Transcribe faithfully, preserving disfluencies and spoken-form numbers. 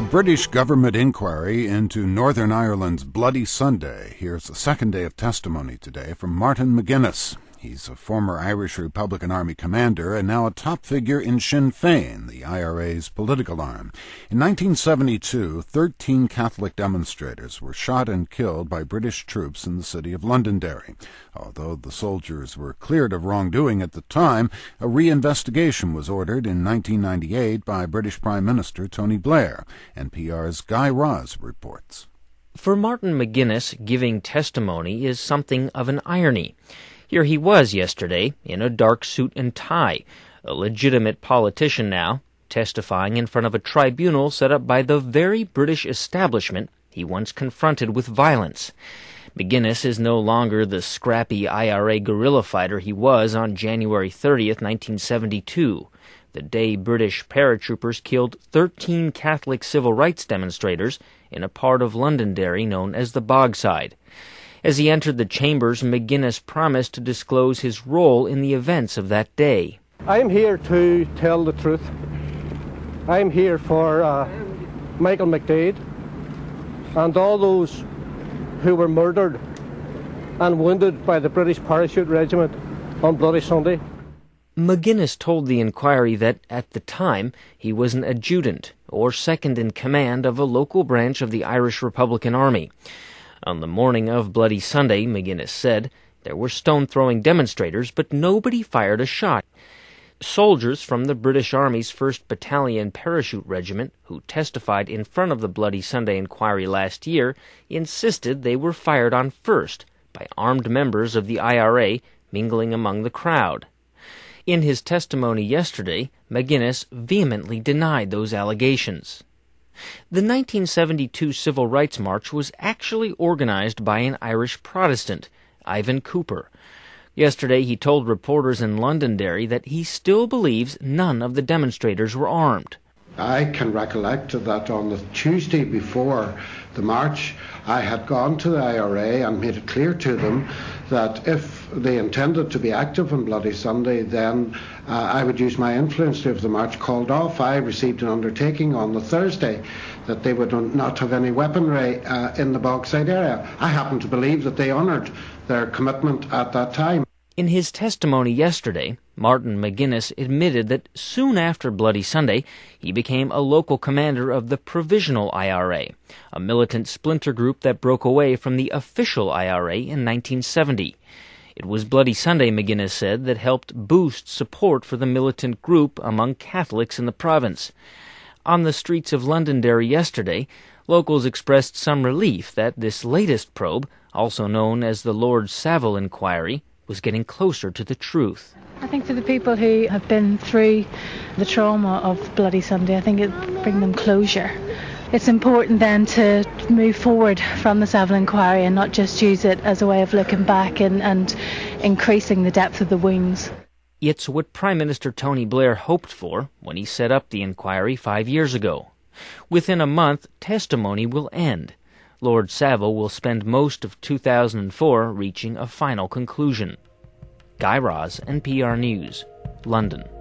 British government inquiry into Northern Ireland's Bloody Sunday. Here's the second day of testimony today from Martin McGuinness. He's a former Irish Republican Army commander and now a top figure in Sinn Féin, the I R A's political arm. In nineteen seventy-two, thirteen Catholic demonstrators were shot and killed by British troops in the city of Londonderry. Although the soldiers were cleared of wrongdoing at the time, a reinvestigation was ordered in nineteen ninety-eight by British Prime Minister Tony Blair. N P R's Guy Raz reports. For Martin McGuinness, giving testimony is something of an irony. Here he was yesterday, in a dark suit and tie, a legitimate politician now, testifying in front of a tribunal set up by the very British establishment he once confronted with violence. McGuinness is no longer the scrappy I R A guerrilla fighter he was on January thirtieth, nineteen seventy-two, the day British paratroopers killed thirteen Catholic civil rights demonstrators in a part of Londonderry known as the Bogside. As he entered the chambers, McGuinness promised to disclose his role in the events of that day. I am here to tell the truth. I am here for uh, Michael McDade and all those who were murdered and wounded by the British Parachute Regiment on Bloody Sunday. McGuinness told the inquiry that, at the time, he was an adjutant, or second in command of a local branch of the Irish Republican Army. On the morning of Bloody Sunday, McGuinness said, there were stone-throwing demonstrators, but nobody fired a shot. Soldiers from the British Army's first Battalion Parachute Regiment, who testified in front of the Bloody Sunday inquiry last year, insisted they were fired on first by armed members of the I R A mingling among the crowd. In his testimony yesterday, McGuinness vehemently denied those allegations. The nineteen seventy-two Civil Rights March was actually organized by an Irish Protestant, Ivan Cooper. Yesterday he told reporters in Londonderry that he still believes none of the demonstrators were armed. I can recollect that on the Tuesday before the march, I had gone to the I R A and made it clear to them that if they intended to be active on Bloody Sunday, then uh, I would use my influence to have the march called off. I received an undertaking on the Thursday that they would not have any weaponry uh, in the Bogside area. I happen to believe that they honoured their commitment at that time. In his testimony yesterday, Martin McGuinness admitted that soon after Bloody Sunday, he became a local commander of the Provisional I R A, a militant splinter group that broke away from the official I R A in nineteen seventy. It was Bloody Sunday, McGuinness said, that helped boost support for the militant group among Catholics in the province. On the streets of Londonderry yesterday, locals expressed some relief that this latest probe, also known as the Lord Savile inquiry, was getting closer to the truth. I think for the people who have been through the trauma of Bloody Sunday, I think it brings them closure. It's important then to move forward from the Savile inquiry and not just use it as a way of looking back and, and increasing the depth of the wounds. It's what Prime Minister Tony Blair hoped for when he set up the inquiry five years ago. Within a month, testimony will end. Lord Savile will spend most of two thousand four reaching a final conclusion. Guy Raz, N P R News, London.